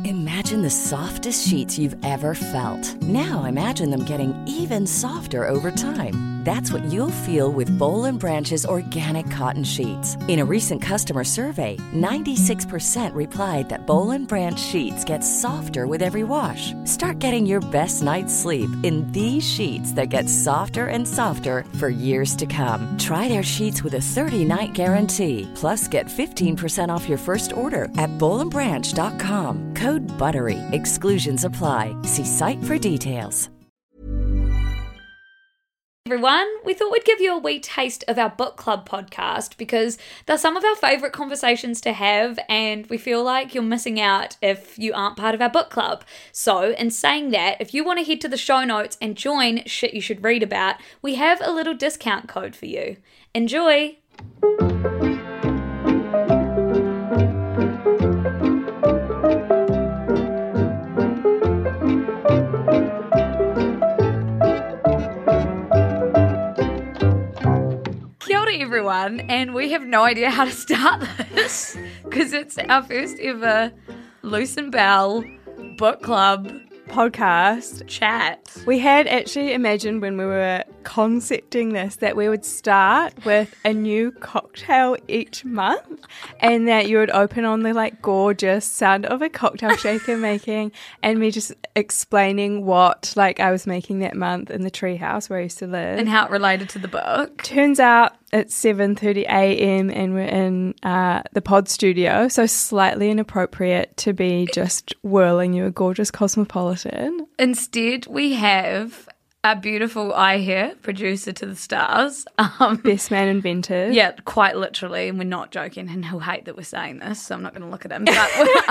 Imagine the softest sheets you've ever felt. Now imagine them getting even softer over time. That's what you'll feel with Boll & Branch's organic cotton sheets. In a recent customer survey, 96% replied that Boll & Branch sheets get softer with every wash. Start getting your best night's sleep in these sheets that get softer and softer for years to come. Try their sheets with a 30-night guarantee. Plus, get 15% off your first order at bollandbranch.com. Code BUTTERY. Exclusions apply. See site for details. Everyone, we thought we'd give you a wee taste of our book club podcast because they're some of our favourite conversations to have, and we feel like you're missing out if you aren't part of our book club. So, in saying that, if you want to head to the show notes and join Shit You Should Read About, we have a little discount code for you. Enjoy! Everyone, and we have no idea how to start this because it's our first ever Luce and Bell book club podcast chat. We had actually imagined when we were concepting this that we would start with a new cocktail each month and that you would open on the gorgeous sound of a cocktail shaker making and me just explaining what I was making that month in the treehouse where I used to live and how it related to the book. Turns out it's 7:30 a.m. and we're in the pod studio, so slightly inappropriate to be just whirling you a gorgeous Cosmopolitan. Instead, we have a beautiful hair producer to the stars. Best man invented. Yeah, quite literally, and we're not joking, and he'll hate that we're saying this, so I'm not going to look at him. But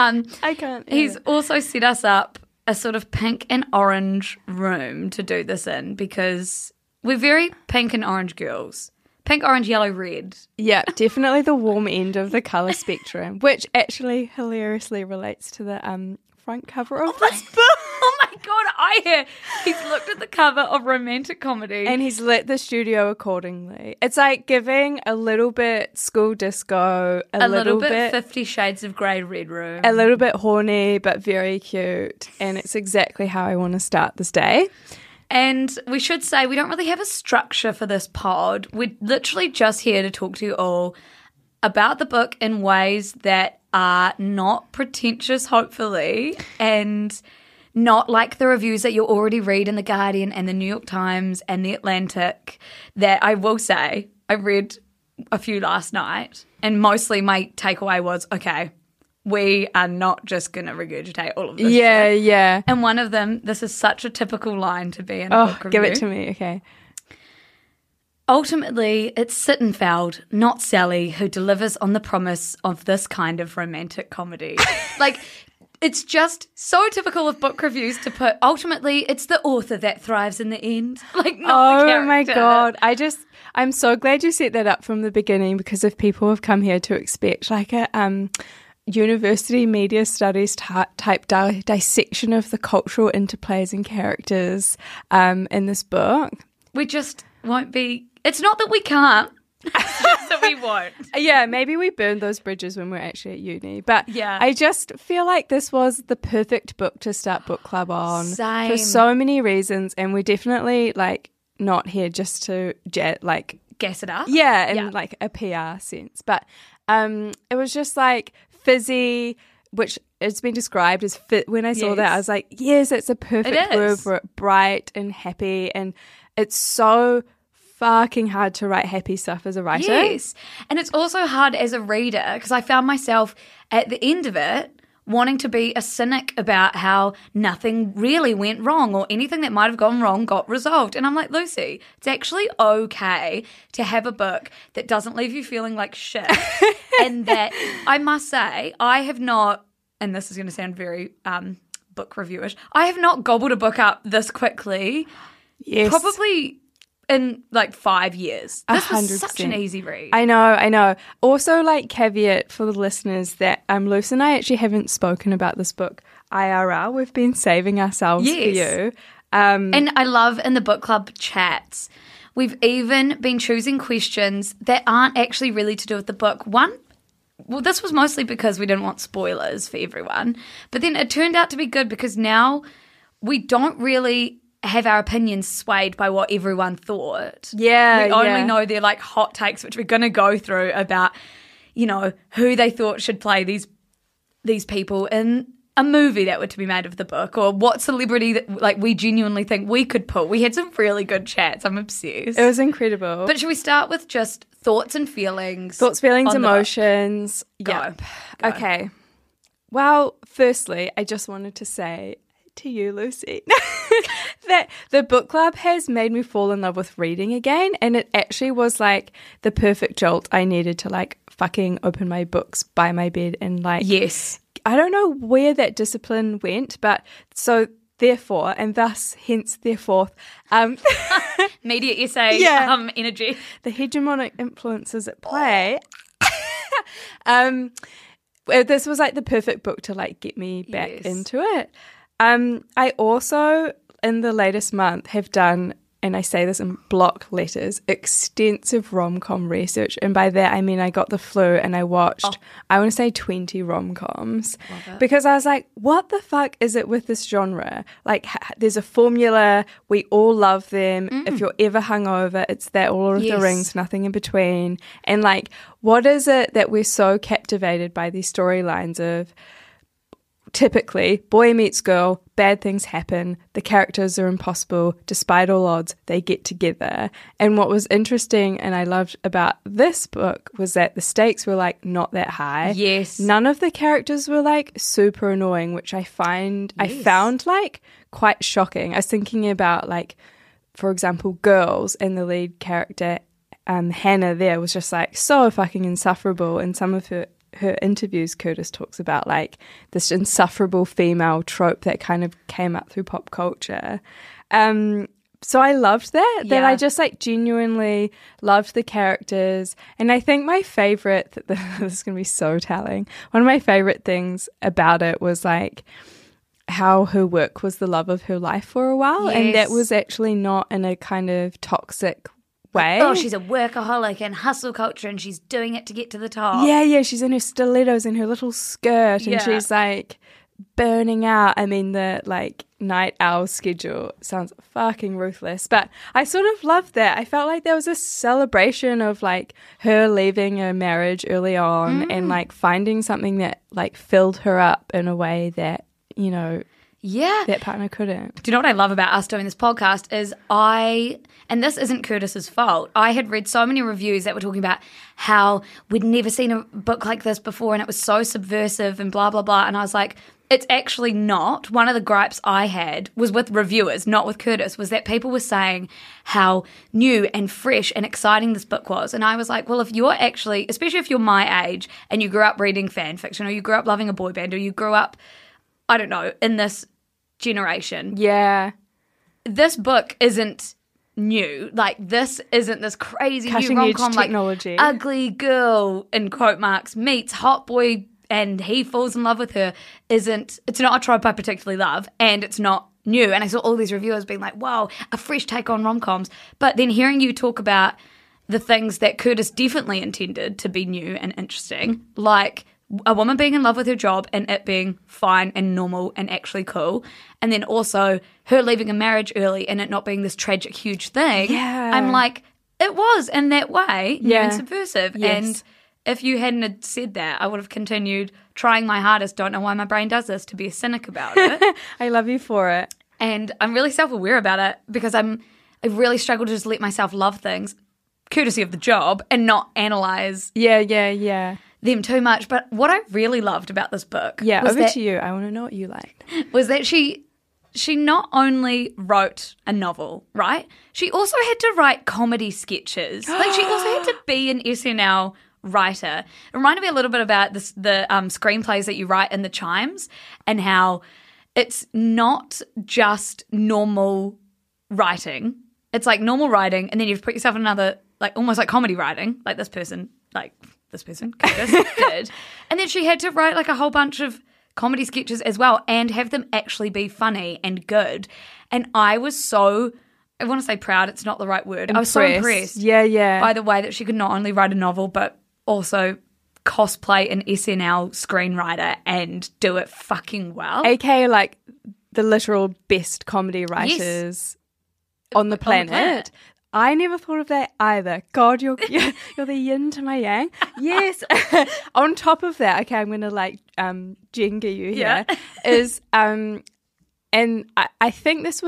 I can't. He's also set us up a sort of pink and orange room to do this in because we're very pink and orange girls. Pink, orange, yellow, red. Yeah, definitely the warm end of the colour spectrum, which actually hilariously relates to the front cover of this book. Oh my God, he's looked at the cover of romantic comedy. And he's lit the studio accordingly. It's like giving a little bit school disco, a little bit 50 Shades of Grey Red Room. A little bit horny, but very cute. And it's exactly how I want to start this day. And we should say we don't really have a structure for this pod. We're literally just here to talk to you all about the book in ways that are not pretentious, hopefully, and not like the reviews that you'll already read in The Guardian and The New York Times and The Atlantic that I will say I read a few last night, and mostly my takeaway was, okay, we are not just going to regurgitate all of this shit. Yeah. And one of them, this is such a typical line to be in a book review. Give it to me, okay. Ultimately, it's Sittenfeld, not Sally, who delivers on the promise of this kind of romantic comedy. It's just so typical of book reviews to put, ultimately, it's the author that thrives in the end. Not the character. Oh my God. I'm so glad you set that up from the beginning because if people have come here to expect a university media studies type dissection of the cultural interplays and characters in this book, we just won't be. It's not that we can't. It's just that we won't. Yeah, maybe we burned those bridges when we're actually at uni. But yeah. I just feel like this was the perfect book to start book club on. Same. For so many reasons. And we're definitely not here just to gas it up. Yeah, in a PR sense. But it was just fizzy, which it's been described as fit. When I saw that, I was like, yes, it's a perfect word for it. Bright and happy. And it's so fucking hard to write happy stuff as a writer. Yes. And it's also hard as a reader because I found myself at the end of it wanting to be a cynic about how nothing really went wrong or anything that might have gone wrong got resolved. And I'm like, Lucy, it's actually okay to have a book that doesn't leave you feeling like shit. And that I must say, I have not, and this is going to sound very book reviewish, I have not gobbled a book up this quickly. Yes. Probably in 5 years. This 100%. was such an easy read. I know. Also, caveat for the listeners that Luce and I actually haven't spoken about this book IRL. We've been saving ourselves for you. And I love in the book club chats, we've even been choosing questions that aren't actually really to do with the book. One well, this was mostly because we didn't want spoilers for everyone. But then it turned out to be good because now we don't really have our opinions swayed by what everyone thought. Yeah, we only yeah. know their like hot takes, which we're going to go through about, you know, who they thought should play these people in a movie that were to be made of the book, or what celebrity that like we genuinely think we could pull. We had some really good chats. I'm obsessed. It was incredible. But should we start with just thoughts and feelings? Thoughts, feelings, on the book? emotions. Go. Yep. Go. Okay. Well, firstly, I just wanted to say to you, Lucy, that the book club has made me fall in love with reading again, and it actually was like the perfect jolt I needed to like fucking open my books by my bed and like Yes. I don't know where that discipline went, but so therefore, and thus, hence, therefore, Media essay Yeah. energy. the hegemonic influences at play. This was like the perfect book to like get me back Yes. into it. I also, in the latest month, have done, and I say this in block letters, extensive rom-com research. And by that, I mean I got the flu and I watched, I want to say 20 rom-coms. Because I was like, what the fuck is it with this genre? Like, there's a formula. We all love them. If you're ever hungover, it's that All of the Yes. Rings, nothing in between. And like, what is it that we're so captivated by these storylines of typically boy meets girl, bad things happen, the characters are impossible, despite all odds, they get together. And what was interesting and I loved about this book was that the stakes were like not that high. Yes. None of the characters were like super annoying, which I found like quite shocking. I was thinking about like, for example, Girls, and the lead character Hannah there was just like so fucking insufferable. And some of her interviews, Curtis talks about like this insufferable female trope that kind of came up through pop culture. So I loved that I just like genuinely loved the characters. And I think my favorite, this is going to be so telling, one of my favorite things about it was like how her work was the love of her life for a while. And that Yes. was actually not in a kind of toxic way. Oh, she's a workaholic and hustle culture and she's doing it to get to the top. Yeah, she's in her stilettos and her little skirt and Yeah. she's like burning out. I mean, the like night owl schedule sounds fucking ruthless, but I sort of loved that. I felt like there was a celebration of like her leaving a marriage early on and like finding something that like filled her up in a way that, you know, Yeah. that partner couldn't. Do you know what I love about us doing this podcast is and this isn't Curtis's fault, I had read so many reviews that were talking about how we'd never seen a book like this before and it was so subversive and blah, blah, blah. And I was like, it's actually not. One of the gripes I had was with reviewers, not with Curtis, was that people were saying how new and fresh and exciting this book was. And I was like, well, if you're actually, especially if you're my age and you grew up reading fan fiction or you grew up loving a boy band or you grew up, I don't know, in this generation, Yeah. this book isn't new. Like, this isn't this crazy Cutting new edge rom-com, like technology. ugly girl, in quote marks, meets hot boy and he falls in love with her. It's not a trope I particularly love, and it's not new. And I saw all these reviewers being like, wow, a fresh take on rom-coms. But then hearing you talk about the things that Curtis definitely intended to be new and interesting, like a woman being in love with her job and it being fine and normal and actually cool. And then also her leaving a marriage early and it not being this tragic, huge thing. Yeah. I'm like, it was in that way new Yeah. and subversive. Yes. And if you hadn't have said that, I would have continued trying my hardest. Don't know why my brain does this, to be a cynic about it. I love you for it. And I'm really self-aware about it because I really struggle to just let myself love things, courtesy of the job, and not analyze Yeah. them too much. But what I really loved about this book Yeah, was over that, to you. I want to know what you liked. was that she not only wrote a novel, right? She also had to write comedy sketches. Like, she also had to be an SNL writer. It reminded me a little bit about the screenplays that you write in the Chimes and how it's not just normal writing. It's like normal writing, and then you've put yourself in another, like almost like comedy writing, like this person, Curtis, did. And then she had to write like a whole bunch of comedy sketches as well and have them actually be funny and good. And I was so, I want to say proud, it's not the right word. I was so impressed Yeah. by the way that she could not only write a novel but also cosplay an SNL screenwriter and do it fucking well. AKA like the literal best comedy writers on the planet. I never thought of that either. God, you're the yin to my yang. Yes. On top of that, okay, I'm going to like Jenga you here, is and I think this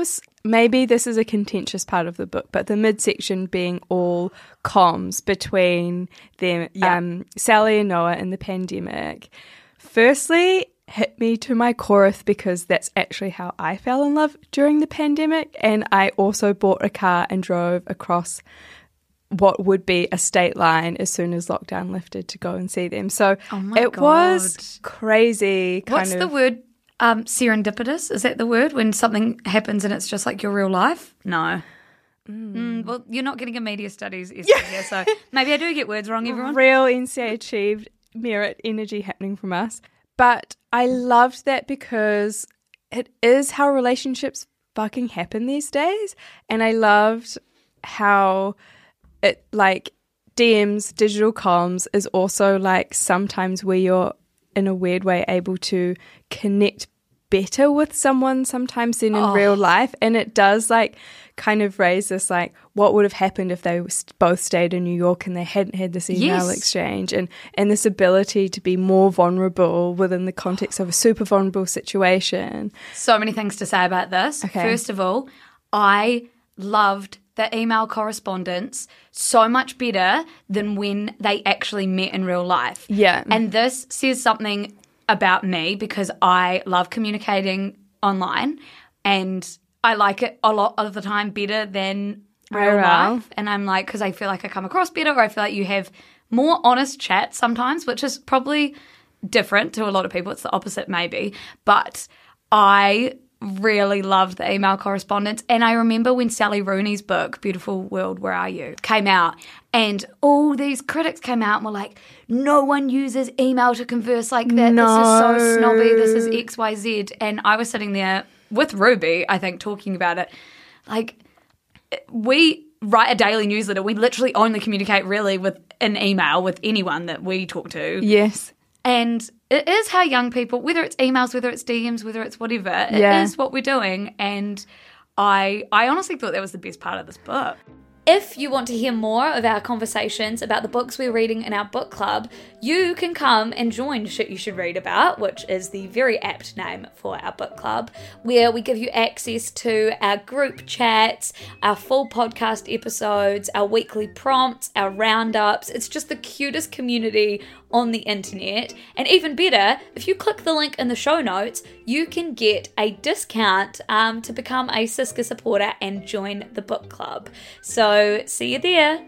is a contentious part of the book, but the midsection being all comms between them, Sally and Noah in the pandemic. Firstly, hit me to my core because that's actually how I fell in love during the pandemic, and I also bought a car and drove across what would be a state line as soon as lockdown lifted to go and see them. So it was crazy. What's the word? Serendipitous? Is that the word? When something happens and it's just like your real life? No. Well, you're not getting a media studies essay here, so maybe I do get words wrong, everyone. Real NCA achieved merit energy happening from us. But I loved that because it is how relationships fucking happen these days. And I loved how it, like, DMs, digital comms, is also like sometimes where you're in a weird way able to connect better with someone sometimes than in real life. And it does like kind of raise this like what would have happened if they both stayed in New York and they hadn't had this email exchange, and this ability to be more vulnerable within the context of a super vulnerable situation. So many things to say about this. Okay. First of all, I loved the email correspondence so much better than when they actually met in real life. Yeah. And this says something about me because I love communicating online and I like it a lot of the time better than real life. And I'm like, because I feel like I come across better, or I feel like you have more honest chat sometimes, which is probably different to a lot of people. It's the opposite maybe. But I really loved the email correspondence. And I remember when Sally Rooney's book, Beautiful World, Where Are You?, came out, and all these critics came out and were like, no one uses email to converse like that. No. This is so snobby. This is XYZ. And I was sitting there with Ruby, I think, talking about it. Like, we write a daily newsletter. We literally only communicate really with an email with anyone that we talk to. Yes. And it is how young people, whether it's emails, whether it's DMs, whether it's whatever, it is what we're doing. And I honestly thought that was the best part of this book. If you want to hear more of our conversations about the books we're reading in our book club, you can come and join Shit You Should Read About, which is the very apt name for our book club, where we give you access to our group chats, our full podcast episodes, our weekly prompts, our roundups. It's just the cutest community on the internet. And even better, if you click the link in the show notes, you can get a discount to become a Siska supporter and join the book club. So see you there.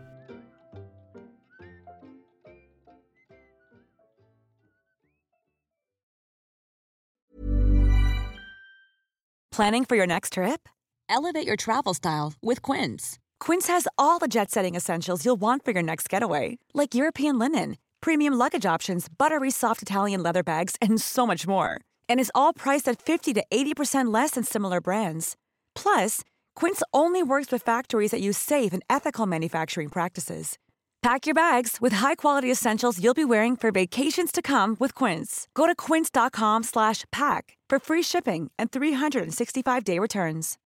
Planning for your next trip? Elevate your travel style with Quince. Quince has all the jet-setting essentials you'll want for your next getaway, like European linen, premium luggage options, buttery soft Italian leather bags, and so much more. And is all priced at 50 to 80% less than similar brands. Plus, Quince only works with factories that use safe and ethical manufacturing practices. Pack your bags with high-quality essentials you'll be wearing for vacations to come with Quince. Go to quince.com/pack for free shipping and 365-day returns.